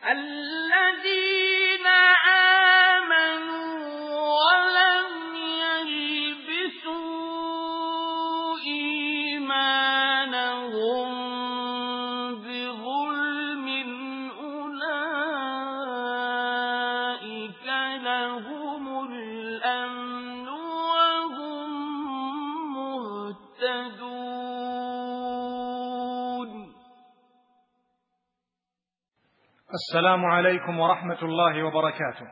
الذين آمنوا ولم يلبسوا إيمانهم بظلم أولئك لهم الأمن وهم مهتدون. السلام عليكم ورحمة الله وبركاته.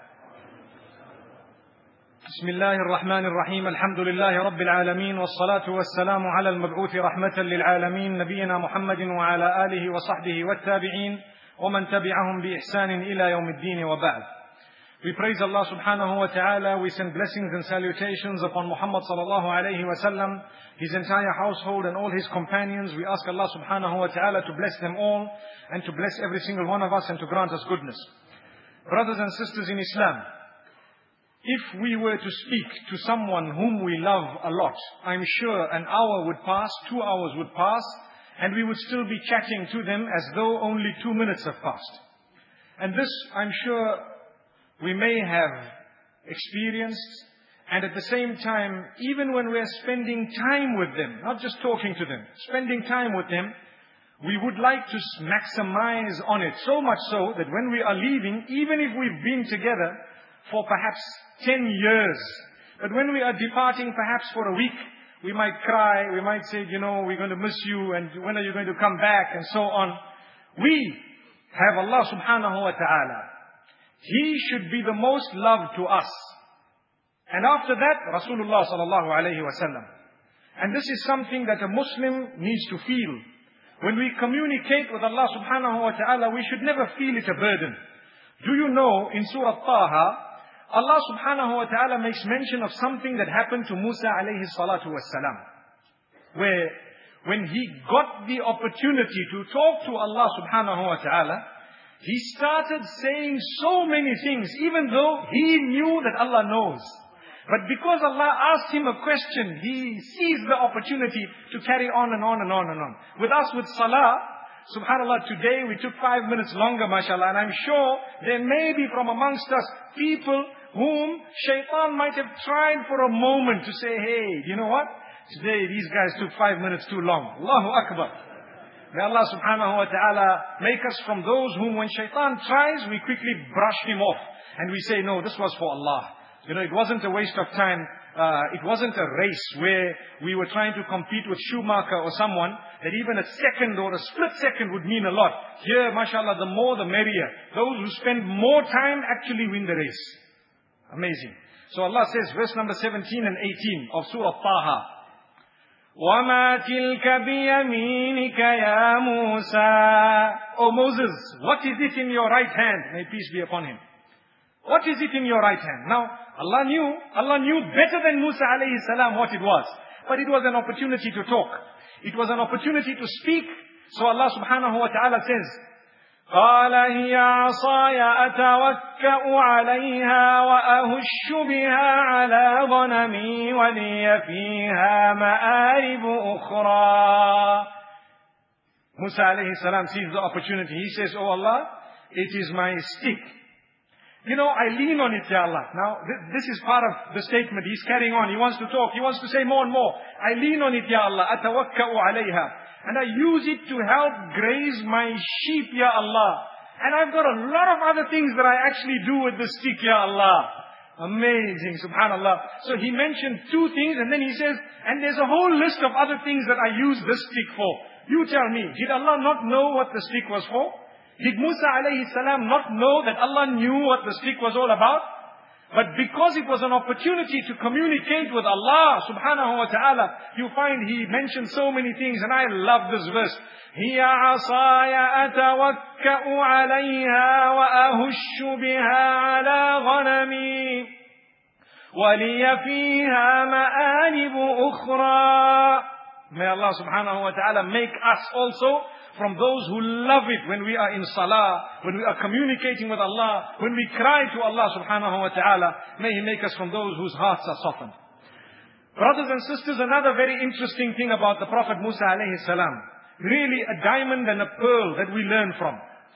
بسم الله الرحمن الرحيم. الحمد لله رب العالمين، والصلاة والسلام على المبعوث رحمة للعالمين نبينا محمد وعلى آله وصحبه والتابعين ومن تبعهم بإحسان إلى يوم الدين وبعد. We praise Allah subhanahu wa ta'ala. We send blessings and salutations upon Muhammad sallallahu alayhi wa sallam, his entire household and all his companions. We ask Allah subhanahu wa ta'ala to bless them all and to bless every single one of us and to grant us goodness. Brothers and sisters in Islam, if we were to speak to someone whom we love a lot, I'm sure an hour would pass, 2 hours would pass, and we would still be chatting to them as though only 2 minutes have passed. And this, I'm sure, we may have experienced, and at the same time, even when we're spending time with them, not just talking to them, spending time with them, we would like to maximize on it, so much so that when we are leaving, even if we've been together for perhaps 10 years, but when we are departing perhaps for a week, we might cry, we might say, we're going to miss you, and when are you going to come back, and so on. We have Allah subhanahu wa ta'ala. He should be the most loved to us. And after that, Rasulullah sallallahu alayhi wa sallam. And this is something that a Muslim needs to feel. When we communicate with Allah subhanahu wa ta'ala, we should never feel it a burden. Do you know, in Surah Taha, Allah subhanahu wa ta'ala makes mention of something that happened to Musa alayhi salatu wassalam, where when he got the opportunity to talk to Allah subhanahu wa ta'ala, he started saying so many things, even though he knew that Allah knows. But because Allah asked him a question, he seized the opportunity to carry on and on and on and on. With us, with salah, subhanAllah, today we took 5 minutes longer, mashallah, and I'm sure there may be from amongst us people whom shaitan might have tried for a moment to say, hey, you know what? Today these guys took 5 minutes too long. Allahu Akbar. May Allah subhanahu wa ta'ala make us from those whom when shaitan tries, we quickly brush him off. And we say, no, this was for Allah. It wasn't a waste of time. It wasn't a race where we were trying to compete with Schumacher or someone, that even a second or a split second would mean a lot. Here, mashallah, the more the merrier. Those who spend more time actually win the race. Amazing. So Allah says, verse number 17 and 18 of Surah Taha, وَمَا تِلْكَ بِيَمِينِكَ يَا مُوسَى. O Moses, what is it in your right hand? May peace be upon him. What is it in your right hand? Now, Allah knew better than Musa alayhi salam what it was. But it was an opportunity to talk. It was an opportunity to speak. So Allah subhanahu wa ta'ala says, قال هي عصاي أتوكأ عليها وأهش بها على غنمي ولي فيها مآرب أخرى. Musa alayhi salam sees the opportunity. He says, oh Allah, it is my stick. I lean on it, Ya Allah. Now, this is part of the statement. He's carrying on. He wants to talk. He wants to say more and more. I lean on it, Ya Allah. أتوكأ عليها. And I use it to help graze my sheep, Ya Allah. And I've got a lot of other things that I actually do with the stick, Ya Allah. Amazing, subhanallah. So he mentioned 2 things and then he says, and there's a whole list of other things that I use this stick for. You tell me, did Allah not know what the stick was for? Did Musa alayhi salam not know that Allah knew what the stick was all about? But because it was an opportunity to communicate with Allah subhanahu wa ta'ala, you find he mentioned so many things, and I love this verse. هِيَ عَصَايَ أَتَوَكَّأُ عَلَيْهَا وَأَهُشُّ بِهَا عَلَى غَنَمِي وَلِيَ فِيهَا مَآرِبُ أُخْرَى. May Allah subhanahu wa ta'ala make us also from those who love it when we are in salah, when we are communicating with Allah, when we cry to Allah subhanahu wa ta'ala. May He make us from those whose hearts are softened. Brothers and sisters, another very interesting thing about the Prophet Musa alayhi salam, really a diamond and a pearl that we learn from.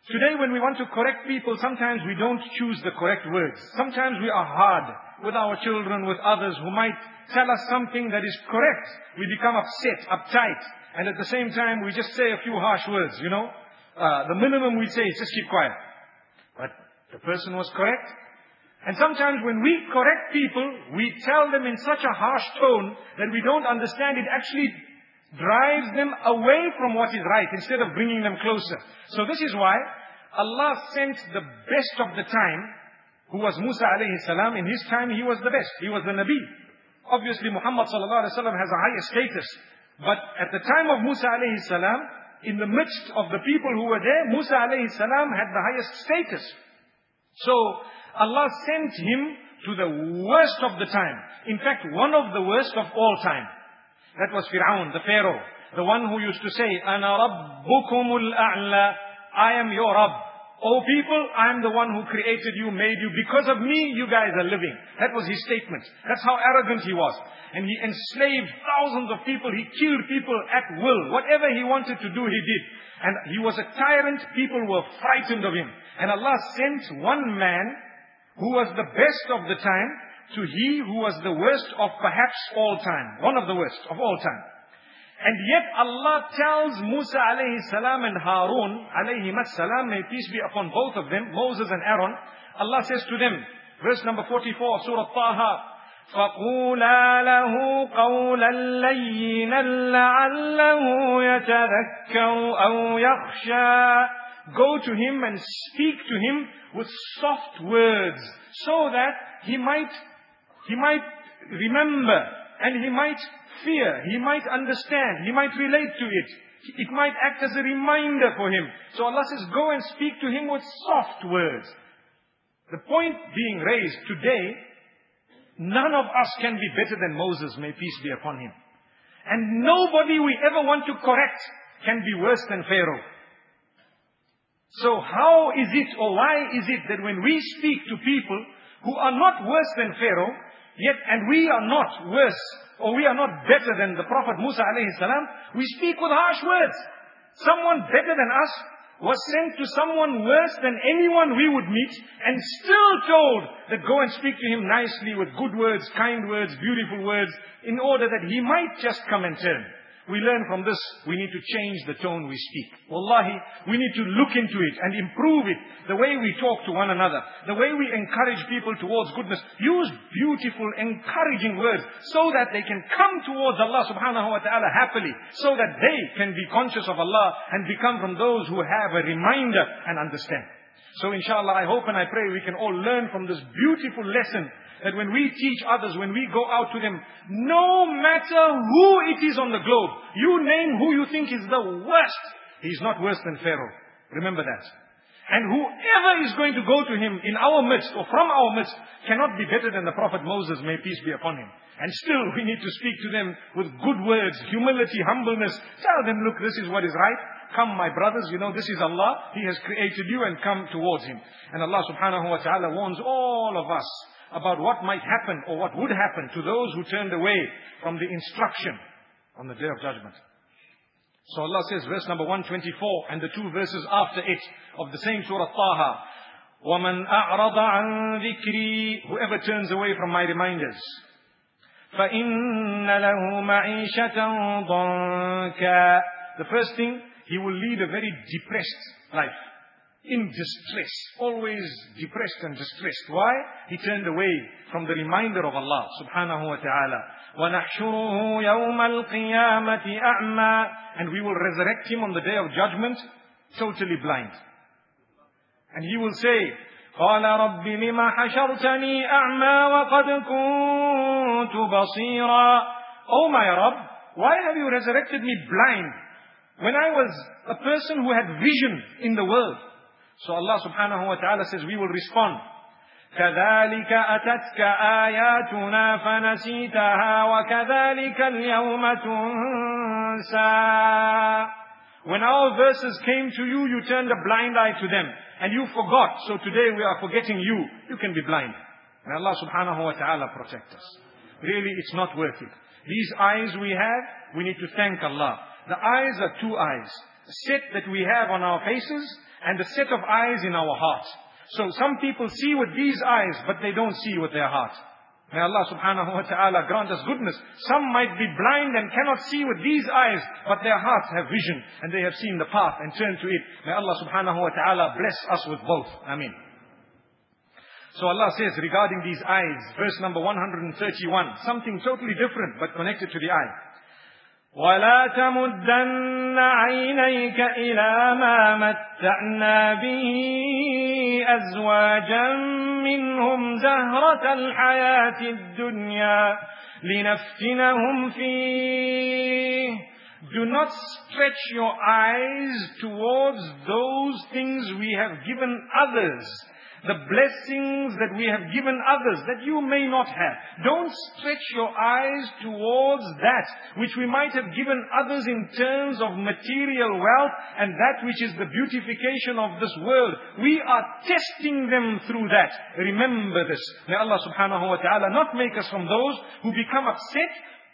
Today when we want to correct people, sometimes we don't choose the correct words. Sometimes we are hard with our children, with others who might tell us something that is correct. We become upset, uptight, and at the same time we just say a few harsh words, The minimum we say is just keep quiet. But the person was correct. And sometimes when we correct people, we tell them in such a harsh tone that we don't understand. It actually drives them away from what is right instead of bringing them closer. So this is why Allah sent the best of the time, who was Musa alayhi salam. In his time he was the best. He was the Nabi. Obviously Muhammad sallallahu alayhi wa sallam has a higher status. But at the time of Musa alayhi salam, in the midst of the people who were there, Musa alayhi salam had the highest status. So Allah sent him to the worst of the time. In fact, one of the worst of all time. That was Fir'aun, the Pharaoh. The one who used to say, "Ana rabbukumul a'la." I am your Rabb. O people, I am the one who created you, made you. Because of me, you guys are living. That was his statement. That's how arrogant he was. And he enslaved thousands of people. He killed people at will. Whatever he wanted to do, he did. And he was a tyrant. People were frightened of him. And Allah sent one man who was the best of the time to he who was the worst of perhaps all time. One of the worst of all time. And yet Allah tells Musa alayhi salam and Harun alayhi salam, may peace be upon both of them, Moses and Aaron. Allah says to them, verse number 44, Surah Taha, فَقُولَا لَهُ قَوْلًا لَيِّنًا لَعَلَّهُ يَتَذَكَّرُ أَوْ يَخْشَى. Go to him and speak to him with soft words, so that he might remember, and he might fear, he might understand, he might relate to it. It might act as a reminder for him. So Allah says, go and speak to him with soft words. The point being raised today, none of us can be better than Moses, may peace be upon him. And nobody we ever want to correct can be worse than Pharaoh. So how is it, or why is it that when we speak to people who are not worse than Pharaoh, and we are not worse, or we are not better than the Prophet Musa alayhi salam, we speak with harsh words? Someone better than us was sent to someone worse than anyone we would meet, and still told that go and speak to him nicely with good words, kind words, beautiful words, in order that he might just come and turn. We learn from this, we need to change the tone we speak. Wallahi, we need to look into it and improve it. The way we talk to one another, the way we encourage people towards goodness. Use beautiful, encouraging words so that they can come towards Allah subhanahu wa ta'ala happily. So that they can be conscious of Allah and become from those who have a reminder and understand. So inshallah, I hope and I pray we can all learn from this beautiful lesson, that when we teach others, when we go out to them, no matter who it is on the globe, you name who you think is the worst, he's not worse than Pharaoh. Remember that. And whoever is going to go to him in our midst or from our midst cannot be better than the Prophet Moses, may peace be upon him. And still we need to speak to them with good words, humility, humbleness. Tell them, look, this is what is right. Come, my brothers, this is Allah. He has created you, and come towards him. And Allah subhanahu wa ta'ala warns all of us about what might happen or what would happen to those who turned away from the instruction on the Day of Judgment. So Allah says, verse number 124 and the two verses after it of the same Surah Taha, وَمَنْ أَعْرَضَ عَنْ ذِكْرِي, whoever turns away from my reminders, فَإِنَّ لَهُ مَعِيشَةً ضَنْكًا. The first thing, he will lead a very depressed life. In distress, always depressed and distressed. Why? He turned away from the reminder of Allah subhanahu wa ta'ala. وَنَحْشُرُهُ يَوْمَ الْقِيَامَةِ أَعْمَى. And we will resurrect him on the Day of Judgment totally blind. And he will say, قَالَ رَبِّ لِمَ حَشَرْتَنِي أَعْمَى وَقَدْ كُنْتُ بَصِيرًا. Oh my Rabb, why have you resurrected me blind when I was a person who had vision in the world? So Allah subhanahu wa ta'ala says, we will respond. كَذَلِكَ أَتَتْكَ آيَاتُنَا فَنَسِيتَهَا وَكَذَلِكَ الْيَوْمَ تُنْسَى. When our verses came to you, you turned a blind eye to them, and you forgot. So today we are forgetting you. You can be blind. May Allah subhanahu wa ta'ala protect us. Really, it's not worth it. These eyes we have, we need to thank Allah. The eyes are two eyes. A set that we have on our faces, and a set of eyes in our heart. So some people see with these eyes, but they don't see with their heart. May Allah subhanahu wa ta'ala grant us goodness. Some might be blind and cannot see with these eyes, but their hearts have vision and they have seen the path and turned to it. May Allah subhanahu wa ta'ala bless us with both. Ameen. So Allah says regarding these eyes, verse number 131, something totally different but connected to the eye. وَلَا تَمُدَّنَّ عَيْنَيْكَ إِلَى مَا مَتَّعْنَا بِهِ أَزْوَاجًا مِّنْهُمْ زَهْرَةَ الْحَيَاةِ الدُّنْيَا لِنَفْتِنَهُمْ فِيهِ. Do not stretch your eyes towards those things we have given others, the blessings that we have given others that you may not have. Don't stretch your eyes towards that which we might have given others in terms of material wealth and that which is the beautification of this world. We are testing them through that. Remember this. May Allah subhanahu wa ta'ala not make us from those who become upset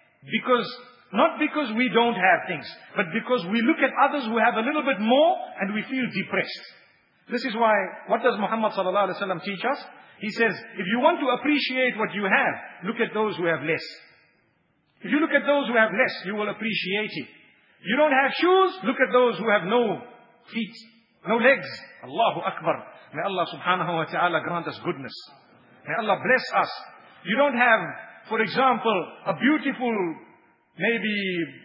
not because we don't have things, but because we look at others who have a little bit more and we feel depressed. This is why, what does Muhammad sallallahu alaihi wasallam teach us? He says, if you want to appreciate what you have, look at those who have less. If you look at those who have less, you will appreciate it. You don't have shoes, look at those who have no feet, no legs. Allahu Akbar. May Allah subhanahu wa ta'ala grant us goodness. May Allah bless us. You don't have, for example, a beautiful, maybe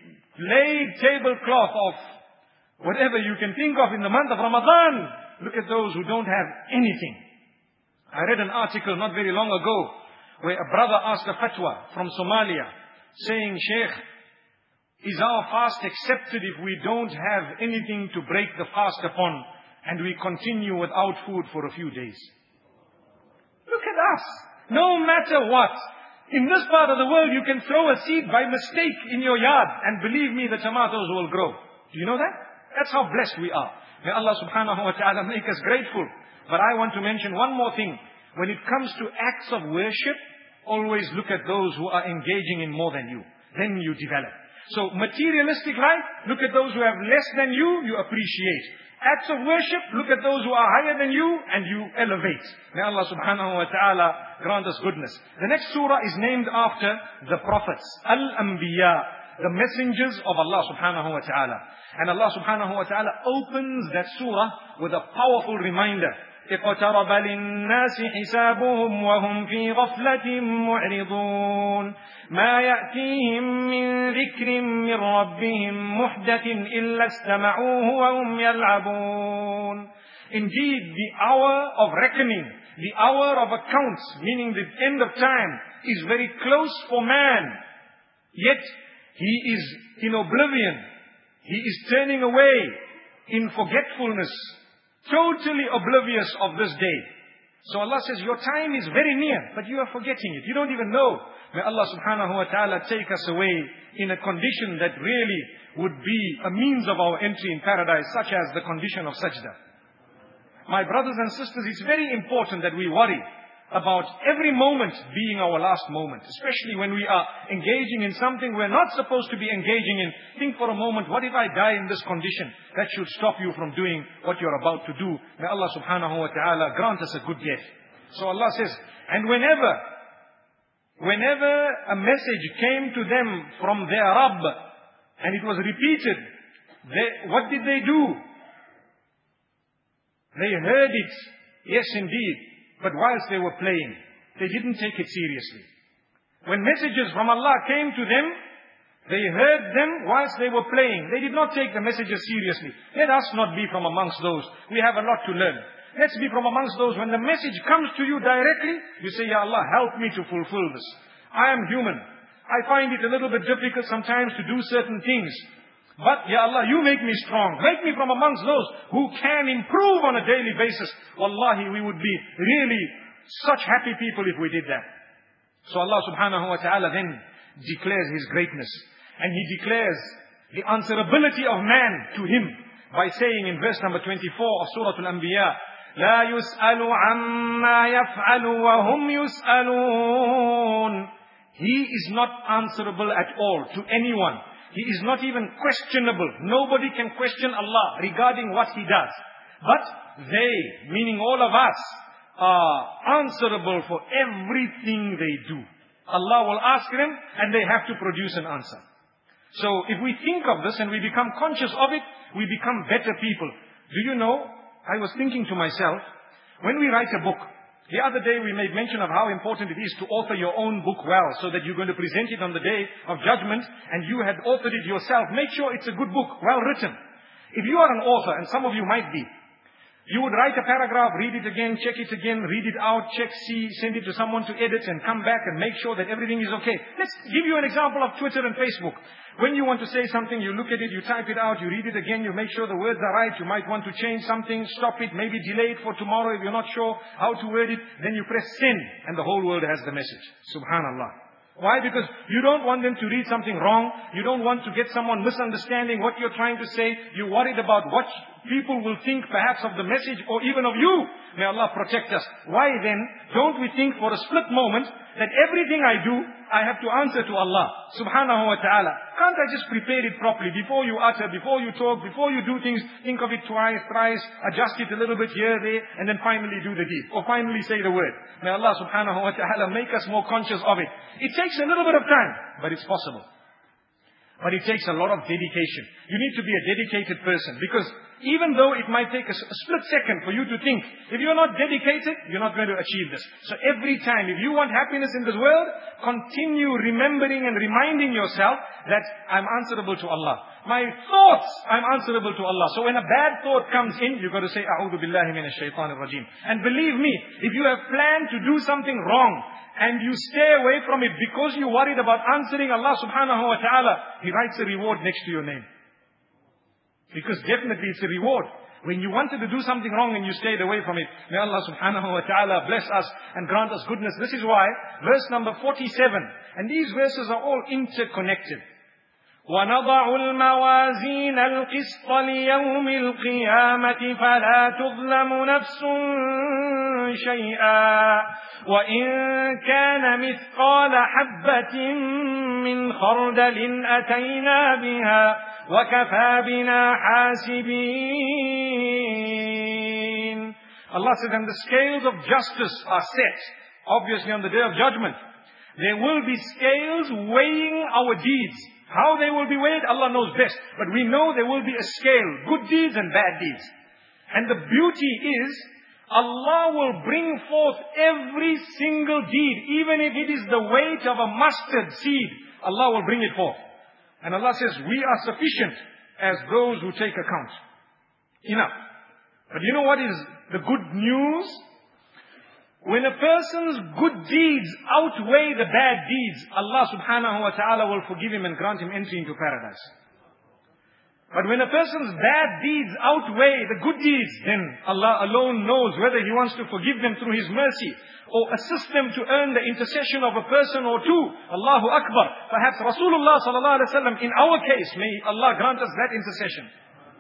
laid tablecloth of whatever you can think of in the month of Ramadan. Look at those who don't have anything. I read an article not very long ago where a brother asked a fatwa from Somalia saying, Sheikh, is our fast accepted if we don't have anything to break the fast upon and we continue without food for a few days? Look at us. No matter what. In this part of the world you can throw a seed by mistake in your yard and believe me, the tomatoes will grow. Do you know that? That's how blessed we are. May Allah subhanahu wa ta'ala make us grateful. But I want to mention one more thing. When it comes to acts of worship, always look at those who are engaging in more than you. Then you develop. So materialistic life, look at those who have less than you appreciate. Acts of worship, look at those who are higher than you and you elevate. May Allah subhanahu wa ta'ala grant us goodness. The next surah is named after the prophets, Al-Anbiya, the messengers of Allah subhanahu wa ta'ala. And Allah subhanahu wa ta'ala opens that surah with a powerful reminder. اقترب للناس حسابهم وهم في غفلة معرضون ما يأتيهم من ذكر من ربهم محدث إلا استمعوه وهم يلعبون. Indeed, the hour of reckoning, the hour of accounts, meaning the end of time, is very close for man. Yet, he is in oblivion. He is turning away in forgetfulness, totally oblivious of this day. So Allah says, your time is very near, but you are forgetting it. You don't even know. May Allah subhanahu wa ta'ala take us away in a condition that really would be a means of our entry in paradise, such as the condition of sajda. My brothers and sisters, it's very important that we worry about every moment being our last moment, especially when we are engaging in something we're not supposed to be engaging in. Think for a moment, what if I die in this condition? That should stop you from doing what you're about to do. May Allah subhanahu wa ta'ala grant us a good death. So Allah says, and whenever a message came to them from their Rabb, and it was repeated, what did they do? They heard it, yes indeed. But whilst they were playing, they didn't take it seriously. When messages from Allah came to them, they heard them whilst they were playing. They did not take the messages seriously. Let us not be from amongst those. We have a lot to learn. Let's be from amongst those. When the message comes to you directly, you say, Ya Allah, help me to fulfill this. I am human. I find it a little bit difficult sometimes to do certain things. But, Ya Allah, you make me strong. Make me from amongst those who can improve on a daily basis. Wallahi, we would be really such happy people if we did that. So Allah subhanahu wa ta'ala then declares His greatness. And He declares the answerability of man to Him by saying in verse number 24 of Surah Al-Anbiya, لا يسأل عما يفعل وهم يسألون. He is not answerable at all to anyone. He is not even questionable. Nobody can question Allah regarding what He does. But they, meaning all of us, are answerable for everything they do. Allah will ask them and they have to produce an answer. So if we think of this and we become conscious of it, we become better people. Do you know, I was thinking to myself, when we write a book, the other day we made mention of how important it is to author your own book well, so that you're going to present it on the day of judgment and you had authored it yourself. Make sure it's a good book, well written. If you are an author, and some of you might be, you would write a paragraph, read it again, check it again, read it out, check, see, send it to someone to edit and come back and make sure that everything is okay. Let's give you an example of Twitter and Facebook. When you want to say something, you look at it, you type it out, you read it again, you make sure the words are right, you might want to change something, stop it, maybe delay it for tomorrow if you're not sure how to word it, then you press send and the whole world has the message. Subhanallah. Why? Because you don't want them to read something wrong. You don't want to get someone misunderstanding what you're trying to say. You're worried about what people will think perhaps of the message or even of you. May Allah protect us. Why then don't we think for a split moment that everything I do, I have to answer to Allah subhanahu wa ta'ala? Can't I just prepare it properly before you utter, before you talk, before you do things, think of it twice, thrice, adjust it a little bit here, there, and then finally do the deed, or finally say the word. May Allah subhanahu wa ta'ala make us more conscious of it. It takes a little bit of time, but it's possible. But it takes a lot of dedication. You need to be a dedicated person, because even though it might take a split second for you to think, if you're not dedicated, you're not going to achieve this. So every time, if you want happiness in this world, continue remembering and reminding yourself that I'm answerable to Allah. My thoughts, I'm answerable to Allah. So when a bad thought comes in, you've got to say, A'udhu billahi minash shaitanir rajim. And believe me, if you have planned to do something wrong, and you stay away from it because you're worried about answering Allah subhanahu wa ta'ala, He writes a reward next to your name. Because definitely it's a reward. When you wanted to do something wrong and you stayed away from it, may Allah subhanahu wa ta'ala bless us and grant us goodness. This is why, verse number 47, and these verses are all interconnected. وَنَضَعُ الْمَوَازِينَ الْقِسْطَ لِيَوْمِ الْقِيَامَةِ فَلَا تُظْلَمُ نَفْسٌ شَيْئًا وَإِنْ كَانَ مِثْقَالَ حَبَّةٍ مِّنْ خَرْدَلٍ أَتَيْنَا بِهَا وَكَفَى بِنَا حَاسِبِينَ. Allah says, and the scales of justice are set, obviously on the day of judgment. There will be scales weighing our deeds. How they will be weighed, Allah knows best. But we know there will be a scale, good deeds and bad deeds. And the beauty is, Allah will bring forth every single deed, even if it is the weight of a mustard seed. Allah will bring it forth. And Allah says, we are sufficient as those who take account. Enough. But you know what is the good news? When a person's good deeds outweigh the bad deeds, Allah subhanahu wa ta'ala will forgive him and grant him entry into paradise. But when a person's bad deeds outweigh the good deeds, then Allah alone knows whether He wants to forgive them through His mercy or assist them to earn the intercession of a person or two. Allahu Akbar. Perhaps Rasulullah sallallahu alaihi wasallam, in our case, may Allah grant us that intercession.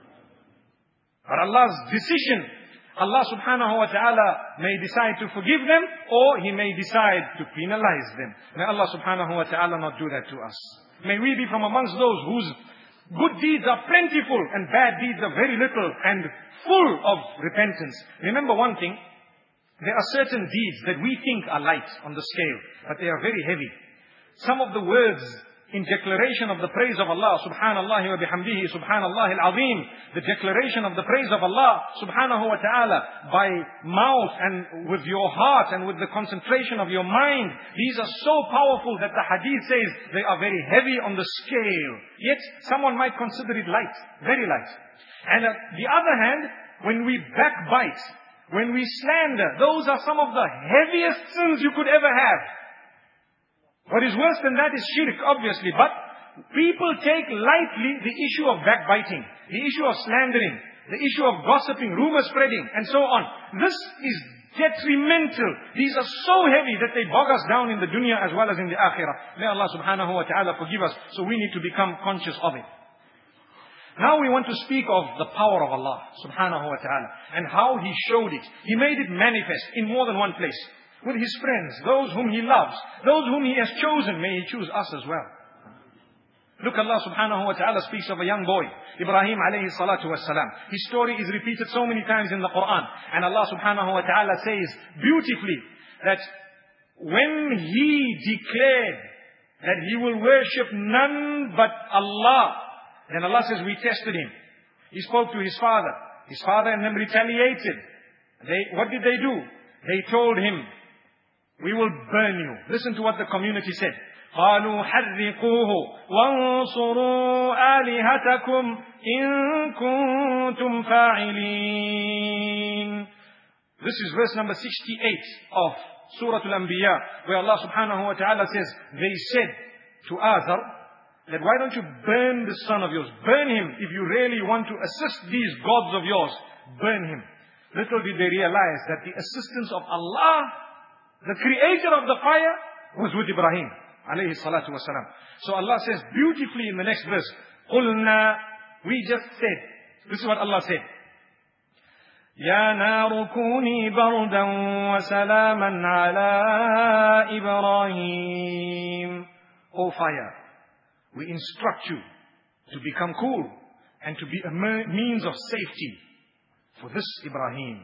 But Allah's decision, Allah subhanahu wa ta'ala may decide to forgive them, or He may decide to penalize them. May Allah subhanahu wa ta'ala not do that to us. May we be from amongst those whose good deeds are plentiful and bad deeds are very little and full of repentance. Remember one thing, there are certain deeds that we think are light on the scale, but they are very heavy. Some of the words in declaration of the praise of Allah, subhanallah wa bihamdihi, subhanallah al-azim, the declaration of the praise of Allah, subhanahu wa ta'ala, by mouth and with your heart and with the concentration of your mind, these are so powerful that the hadith says they are very heavy on the scale. Yet, someone might consider it light, very light. And on the other hand, when we backbite, when we slander, those are some of the heaviest sins you could ever have. What is worse than that is shirk, obviously. But people take lightly the issue of backbiting, the issue of slandering, the issue of gossiping, rumor spreading, and so on. This is detrimental. These are so heavy that they bog us down in the dunya as well as in the akhirah. May Allah subhanahu wa ta'ala forgive us. So we need to become conscious of it. Now we want to speak of the power of Allah subhanahu wa ta'ala and how He showed it. He made it manifest in more than one place. With His friends, those whom He loves, those whom He has chosen, may He choose us as well. Look, Allah subhanahu wa ta'ala speaks of a young boy, Ibrahim alayhi salatu wassalam. His story is repeated so many times in the Quran. And Allah subhanahu wa ta'ala says beautifully that when he declared that he will worship none but Allah, then Allah says we tested him. He spoke to his father. His father and them retaliated. What did they do? They told him, we will burn you. Listen to what the community said. قالوا حرقوه وانصروا آلهتكم إن كنتم فاعلين. This is verse number 68 of Surah Al-Anbiya, where Allah subhanahu wa ta'ala says, they said to Azar, that why don't you burn the son of yours? Burn him. If you really want to assist these gods of yours, burn him. Little did they realize that the assistance of Allah, the creator of the fire, was with Ibrahim alayhi salatu wasalam. So Allah says beautifully in the next verse, قُلْنَا, we just said, this is what Allah said, يَا نَارُ كُونِي بَرْدًا وَسَلَامًا عَلَىٰ إِبْرَاهِيمَ. O fire, we instruct you to become cool and to be a means of safety for this Ibrahim.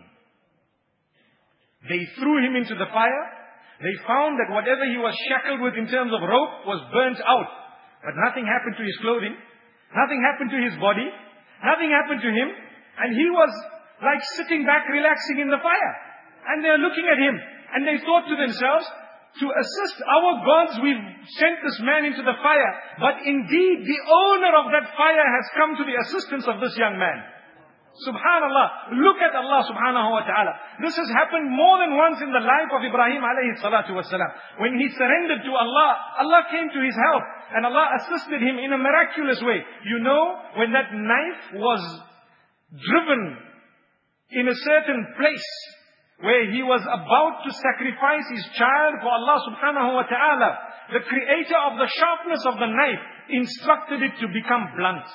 They threw him into the fire. They found that whatever he was shackled with in terms of rope was burnt out. But nothing happened to his clothing. Nothing happened to his body. Nothing happened to him. And he was like sitting back, relaxing in the fire. And they're looking at him. And they thought to themselves, to assist our gods, we've sent this man into the fire. But indeed, the owner of that fire has come to the assistance of this young man. Subhanallah. Look at Allah subhanahu wa ta'ala. This has happened more than once in the life of Ibrahim alayhi salatu wasalam. When he surrendered to Allah, Allah came to his help. And Allah assisted him in a miraculous way. You know, when that knife was driven in a certain place, where he was about to sacrifice his child for Allah subhanahu wa ta'ala, the creator of the sharpness of the knife instructed it to become blunt.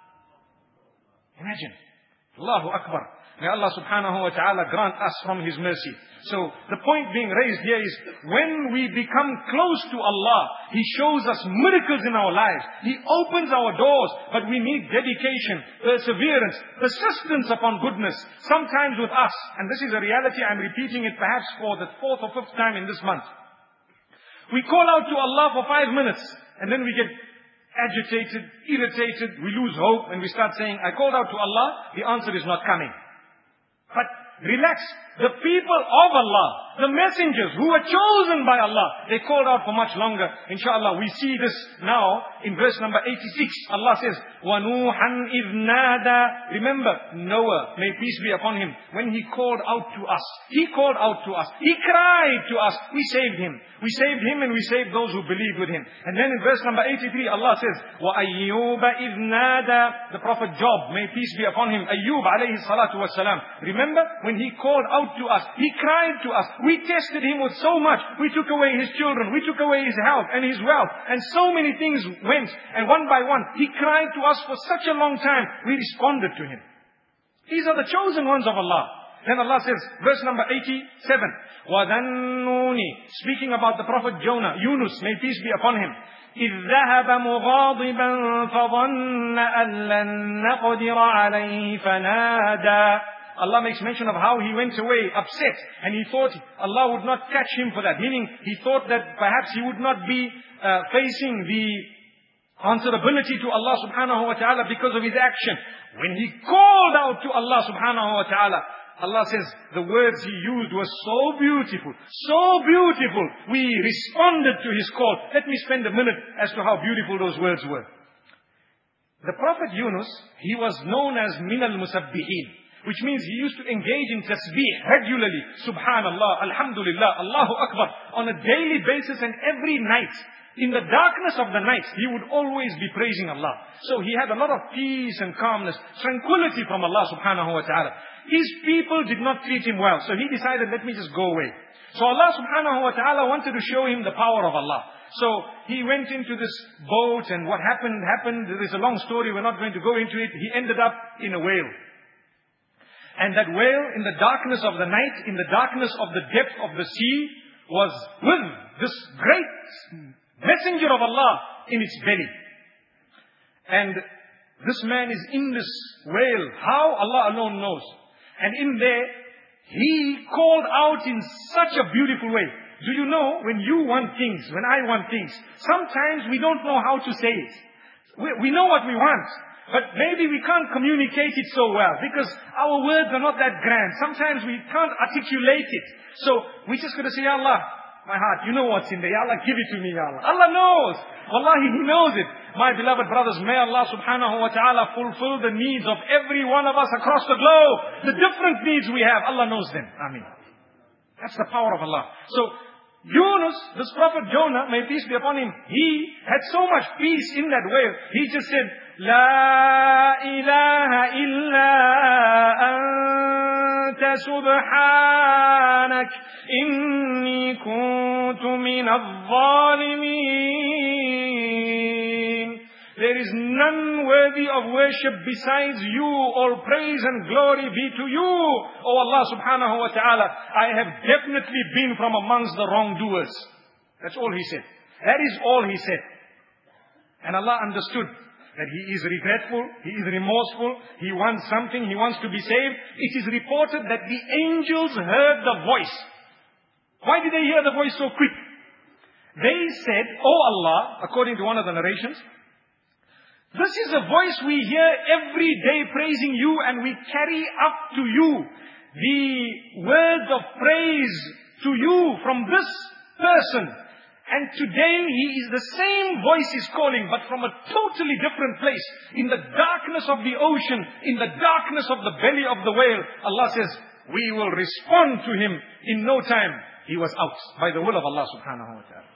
Imagine. Allahu Akbar. May Allah subhanahu wa ta'ala grant us from His mercy. So the point being raised here is, when we become close to Allah, He shows us miracles in our lives. He opens our doors, but we need dedication, perseverance, persistence upon goodness, sometimes with us. And this is a reality, I'm repeating it perhaps for the 4th or 5th time in this month. We call out to Allah for 5 minutes, and then we get agitated, irritated, we lose hope, and we start saying, I called out to Allah, the answer is not coming. But relax. The people of Allah, the messengers who were chosen by Allah, they called out for much longer. Inshallah, we see this now in verse number 86. Allah says, وَنُوحًا إِذْ نَادَى. Remember, Noah, may peace be upon him, when he called out to us. He called out to us. He cried to us. We saved him. We saved him and we saved those who believed with him. And then in verse number 83, Allah says, وَأَيُّوبَ إِذْ نَادَى. The Prophet Job, may peace be upon him, Ayyub alayhi salatu wassalam. Remember, when he called out to us, he cried to us. We tested him with so much. We took away his children. We took away his health and his wealth. And so many things went. And one by one, he cried to us for such a long time. We responded to him. These are the chosen ones of Allah. Then Allah says, verse number 87, وَذَنُّونِ, speaking about the Prophet Jonah, Yunus, may peace be upon him, إِذْ ذَهَبَ مُغَاضِبًا فَظَنَّ أَن لَّن نَّقْدِرَ عَلَيْهِ فَنَادَى. Allah makes mention of how he went away upset, and he thought Allah would not catch him for that. Meaning, he thought that perhaps he would not be facing the answerability to Allah subhanahu wa ta'ala because of his action. When he called out to Allah subhanahu wa ta'ala, Allah says the words he used were so beautiful, so beautiful. We responded to his call. Let me spend a minute as to how beautiful those words were. The Prophet Yunus, he was known as min al-musabbihin, which means he used to engage in tasbih regularly. Subhanallah, Alhamdulillah, Allahu Akbar, on a daily basis and every night. In the darkness of the night, he would always be praising Allah. So he had a lot of peace and calmness, tranquility from Allah subhanahu wa ta'ala. His people did not treat him well. So he decided, let me just go away. So Allah subhanahu wa ta'ala wanted to show him the power of Allah. So he went into this boat, and what happened. There is a long story, we're not going to go into it. He ended up in a whale. And that whale, in the darkness of the night, in the darkness of the depth of the sea, was with this great messenger of Allah in its belly. And this man is in this whale. How? Allah alone knows. And in there, he called out in such a beautiful way. Do you know, when you want things, when I want things, sometimes we don't know how to say it. We know what we want, but maybe we can't communicate it so well because our words are not that grand. Sometimes we can't articulate it. So we just got to say, Ya Allah, my heart, you know what's in there. Ya Allah, give it to me, Ya Allah. Allah knows. Wallahi, He knows it. My beloved brothers, may Allah subhanahu wa ta'ala fulfill the needs of every one of us across the globe. The different needs we have, Allah knows them. Ameen. That's the power of Allah. So, Yunus, this prophet Jonah, may peace be upon him, he had so much peace in that whale. He just said, La ilaha illa anta subhanak inni kuntu min al-zalimin. There is none worthy of worship besides you. All praise and glory be to you, O Allah subhanahu wa ta'ala. I have definitely been from amongst the wrongdoers. That's all he said. That is all he said. And Allah understood that he is regretful, he is remorseful, he wants something, he wants to be saved. It is reported that the angels heard the voice. Why did they hear the voice so quick? They said, O Allah, according to one of the narrations, this is a voice we hear every day praising you, and we carry up to you the words of praise to you from this person. And today he is the same voice is calling, but from a totally different place. In the darkness of the ocean, in the darkness of the belly of the whale, Allah says, we will respond to him in no time. He was out by the will of Allah subhanahu wa ta'ala.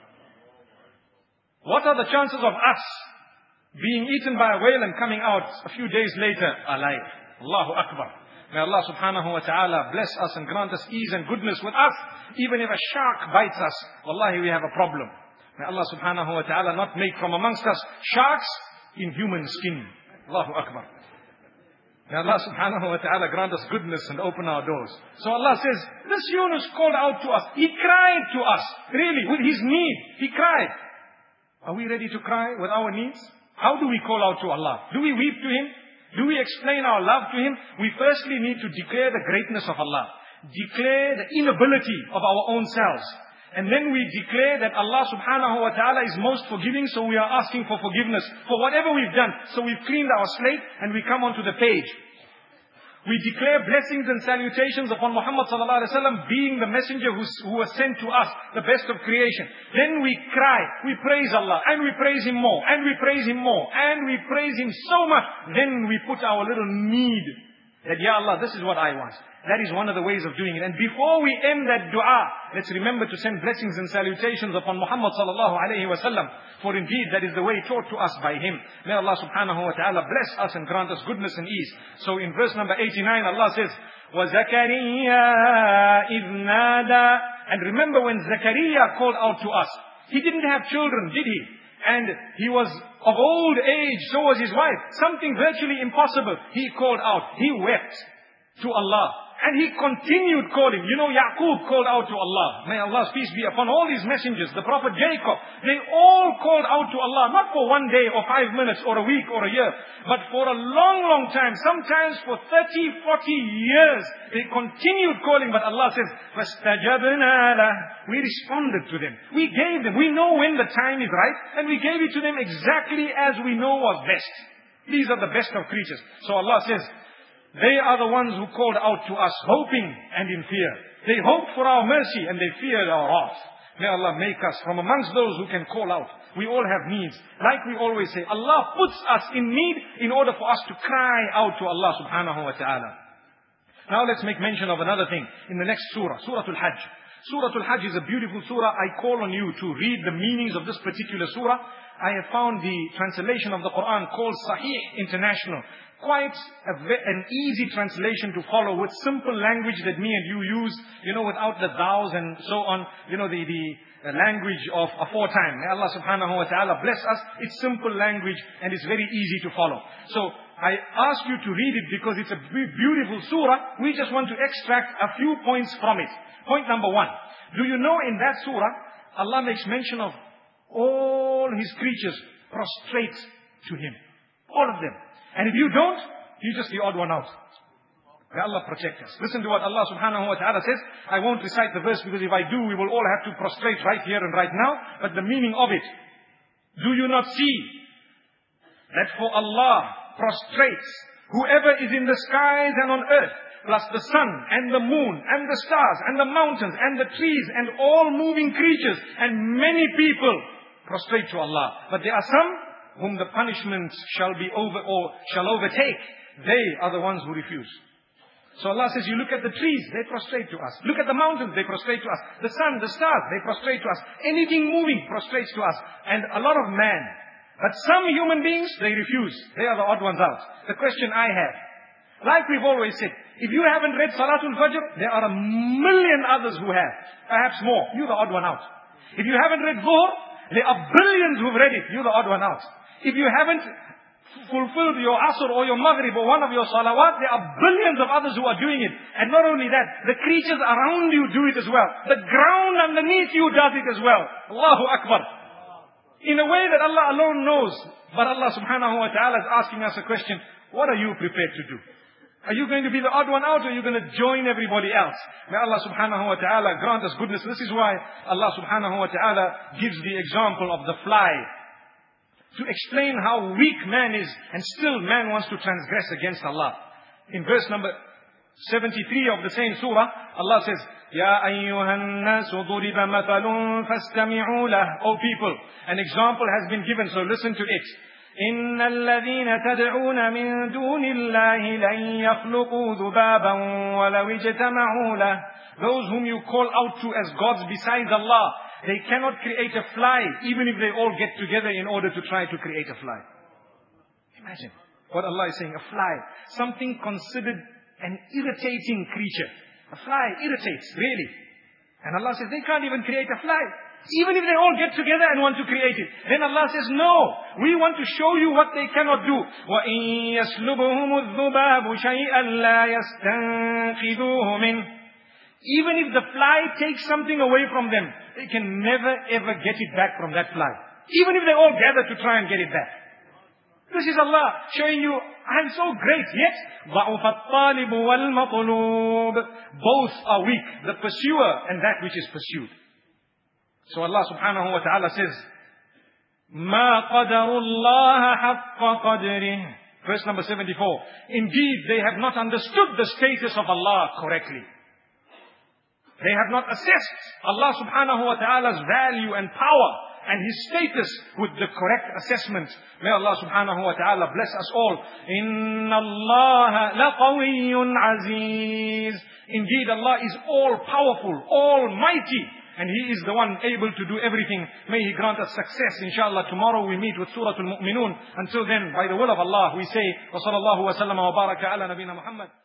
What are the chances of us being eaten by a whale and coming out a few days later alive? Allahu Akbar. May Allah subhanahu wa ta'ala bless us and grant us ease and goodness with us. Even if a shark bites us, wallahi, we have a problem. May Allah subhanahu wa ta'ala not make from amongst us sharks in human skin. Allahu Akbar. May Allah subhanahu wa ta'ala grant us goodness and open our doors. So Allah says, this Yunus called out to us. He cried to us. Really, with his need. He cried. Are we ready to cry with our needs? How do we call out to Allah? Do we weep to Him? Do we explain our love to Him? We firstly need to declare the greatness of Allah. Declare the inability of our own selves. And then we declare that Allah subhanahu wa ta'ala is most forgiving, so we are asking for forgiveness for whatever we've done. So we've cleaned our slate and we come onto the page. We declare blessings and salutations upon Muhammad sallallahu alaihi wasallam being the messenger who was sent to us, the best of creation. Then we cry, we praise Allah, and we praise Him more, and we praise Him more, and we praise Him so much. Then we put our little need that, Ya Allah, this is what I want. That is one of the ways of doing it. And before we end that dua, let's remember to send blessings and salutations upon Muhammad sallallahu alaihi wasallam. For indeed, that is the way taught to us by him. May Allah subhanahu wa ta'ala bless us and grant us goodness and ease. So in verse number 89, Allah says, وَزَكَرِيَّا إِذْ نَادَى. And remember when Zakaria called out to us, he didn't have children, did he? And he was of old age, so was his wife. Something virtually impossible. He called out. He wept to Allah. And he continued calling. You know, Yaqub called out to Allah. May Allah's peace be upon all his messengers. The Prophet Jacob. They all called out to Allah. Not for 1 day or 5 minutes or a week or a year. But for a long, long time. Sometimes for 30, 40 years. They continued calling. But Allah says, فَاسْتَجَبْنَا لَهُ. We responded to them. We gave them. We know when the time is right. And we gave it to them exactly as we know was best. These are the best of creatures. So Allah says, they are the ones who called out to us, hoping and in fear. They hoped for our mercy and they feared our wrath. May Allah make us from amongst those who can call out. We all have needs. Like we always say, Allah puts us in need in order for us to cry out to Allah subhanahu wa ta'ala. Now let's make mention of another thing. In the next surah, Surah Al-Hajj. Surah Al-Hajj is a beautiful surah. I call on you to read the meanings of this particular surah. I have found the translation of the Quran called Sahih International. Quite an easy translation to follow with simple language that me and you use, you know, without the thous and so on, you know, the language of aforetime. May Allah subhanahu wa ta'ala bless us. It's simple language and it's very easy to follow. So I ask you to read it because it's a beautiful surah. We just want to extract a few points from it. Point number 1. Do you know in that surah, Allah makes mention of all His creatures prostrate to Him. All of them. And if you don't, you're just the odd one out. May Allah protect us. Listen to what Allah subhanahu wa ta'ala says. I won't recite the verse because if I do, we will all have to prostrate right here and right now. But the meaning of it. Do you not see that for Allah prostrates whoever is in the skies and on earth, plus the sun and the moon and the stars and the mountains and the trees and all moving creatures, and many people prostrate to Allah. But there are some whom the punishment shall overtake. They are the ones who refuse. So Allah says, you look at the trees, they prostrate to us. Look at the mountains, they prostrate to us. The sun, the stars, they prostrate to us. Anything moving prostrates to us. And a lot of man. But some human beings, they refuse. They are the odd ones out. The question I have, like we've always said, if you haven't read Salatul Fajr, there are a million others who have. Perhaps more. You're the odd one out. If you haven't read Dhuhr, there are billions who've read it. You're the odd one out. If you haven't fulfilled your Asr or your Maghrib or one of your Salawat, there are billions of others who are doing it. And not only that, the creatures around you do it as well. The ground underneath you does it as well. Allahu Akbar. In a way that Allah alone knows. But Allah subhanahu wa ta'ala is asking us a question. What are you prepared to do? Are you going to be the odd one out, or are you going to join everybody else? May Allah subhanahu wa ta'ala grant us goodness. This is why Allah subhanahu wa ta'ala gives the example of the fly, to explain how weak man is, and still man wants to transgress against Allah. In verse number 73 of the same surah, Allah says, Ya ayyuhan nasu duriba mathalun fastami'u lah. O people, an example has been given, so listen to it. إن الذين تدعون من دون الله لن يخلقوا ذبابا ولو اجتمعوا له. Those whom you call out to as gods besides Allah, they cannot create a fly, even if they all get together in order to try to create a fly. Imagine what Allah is saying, a fly. Something considered an irritating creature. A fly irritates, really. And Allah says, they can't even create a fly. Even if they all get together and want to create it. Then Allah says, no, we want to show you what they cannot do. وَإِن يَسْلُبُهُمُ الذُّبَابُ شَيْئًا لَا يَسْتَنْقِذُوهُ مِنْهُ. Even if the fly takes something away from them, they can never ever get it back from that fly. Even if they all gather to try and get it back. This is Allah showing you, I'm so great. Yet, ضَعُفَ الطَّالِبُ وَالْمَطْلُوبُ. Both are weak, the pursuer and that which is pursued. So Allah subhanahu wa ta'ala says, مَا قَدَرُ اللَّهَ حَقَّ قَدْرِهِ. Verse number 74. Indeed, they have not understood the status of Allah correctly. They have not assessed Allah subhanahu wa ta'ala's value and power and His status with the correct assessment. May Allah subhanahu wa ta'ala bless us all. إِنَّ اللَّهَ لَقَوِيٌّ عَزِيزٌ. Indeed, Allah is all powerful, almighty. And He is the one able to do everything. May He grant us success. Inshallah, tomorrow we meet with Surah Al-Mu'minun. Until then, by the will of Allah, we say, وَصَلَى اللَّهُ وَسَلَّمَ وَبَارَكَ عَلَى نَبِينَ Muhammad.